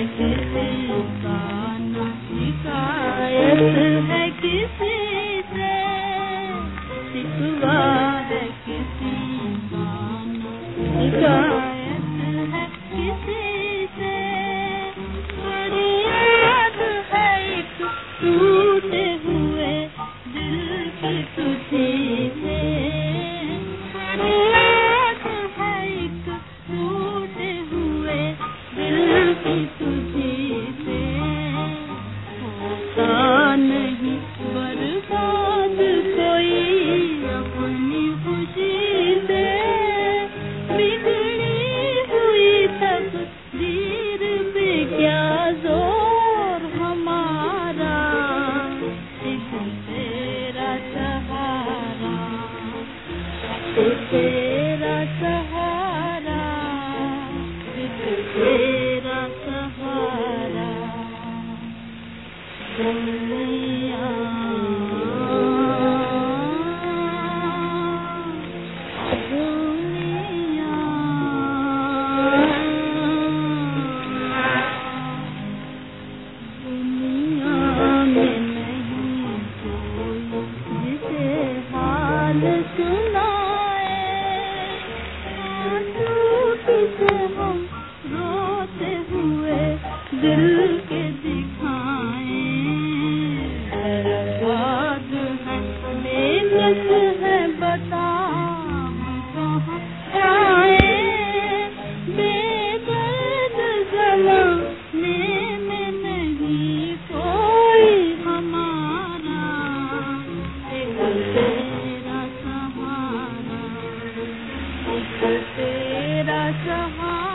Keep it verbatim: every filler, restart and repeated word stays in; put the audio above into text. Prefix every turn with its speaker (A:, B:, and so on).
A: किसी का न शिकायत है किसी से, शिकवा है किसी का न शिकायत है किसी से। फरियाद है एक टूटे हुए दिल की तुझी से, फरियाद है एक टूटे हुए दिल की तुझी से। होता नहीं बर्बाद कोई अपनी खुशी से, बिगड़ी हुई तकदीर पे क्या जोर हमारा, एक तेरा सहारा, एक तेरा सहारा, एक तेरा सहारा। दुनिया दुनिया दुनिया में नहीं कोई जिसे हाल सुनाए, आंसू किसे हम रोते हुए दिल के दिखाएं। बर्बाद है बेबस है बता हम कहाँ जाएं, बेदर्द ज़माने में नहीं कोई हमारा, एक तेरा सहारा, एक तेरा सहारा।